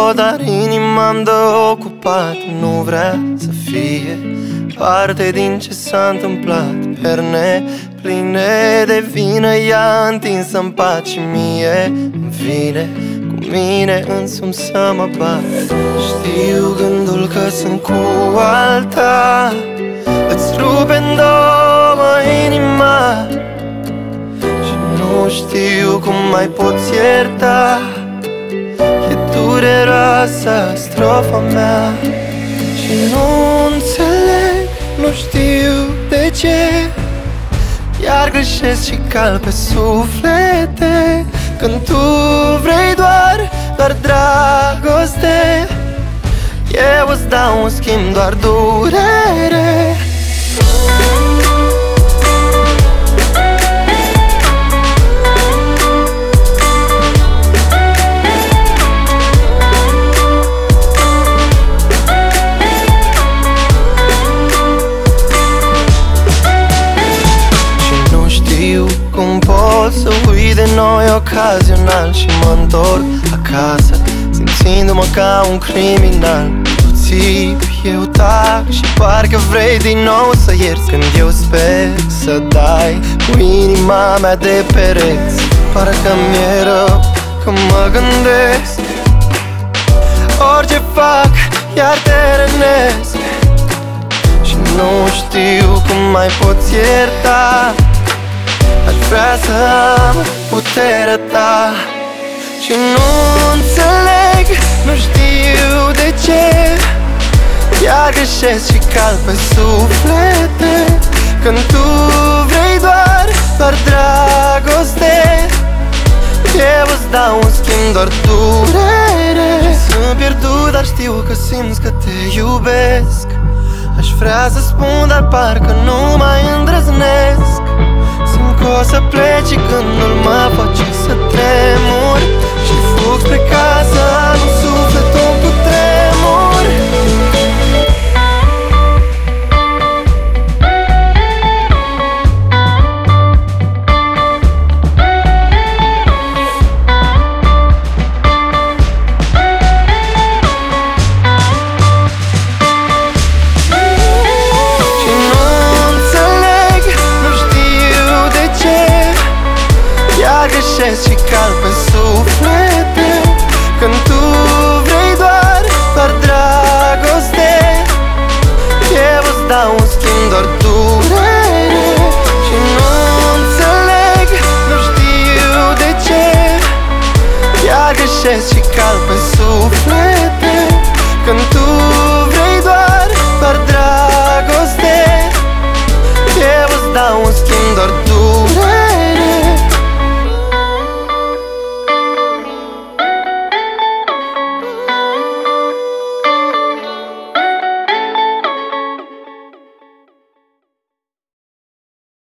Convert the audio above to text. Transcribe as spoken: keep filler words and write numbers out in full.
dar inima-mi dă ocupat. Nu vrea să fie parte din ce s-a întâmplat. Perne pline de vină, ea întinsă-n pat și mie îmi vine cu mine însumi să mă bat. Știu gândul că sunt cu alta, îți rupe-n două inima și nu știu cum mai poți ierta. E dureroasă strofa mea și nu înțeleg, nu știu de ce. Iar greșesc și cal pe suflete când tu vrei doar, doar dragoste. Eu îți dau în schimb doar durere. Cum pot să uit de noi ocazional și mă întorc acasă simțindu-mă ca un criminal. Tu țipi, eu tac și parcă vrei din nou să ierți când eu sper să dai cu inima mea de pereți. Parcă mi-e rău că mă gândesc, orice fac iar te rănesc și nu știu cum mai poți ierta. Aș vrea să am puterea ta și nu înțeleg, nu știu de ce. Iar greșesc și cal pe suflete când tu vrei doar, doar dragoste. Eu îți dau în schimb doar durere. Sunt pierdut, dar știu că simți că te iubesc. Aș vrea să spun, dar parcă nu mai îndrăznesc. Simt că o să pleci și gândul mă face să tremur și fug spre casa, nu sufletul cu tremur. Greșesc și cal pe suflete când tu vrei doar, doar dragoste. Eu îți dau în schimb doar durere și nu înțeleg, nu știu de ce. Iar greșesc și cal pe suflete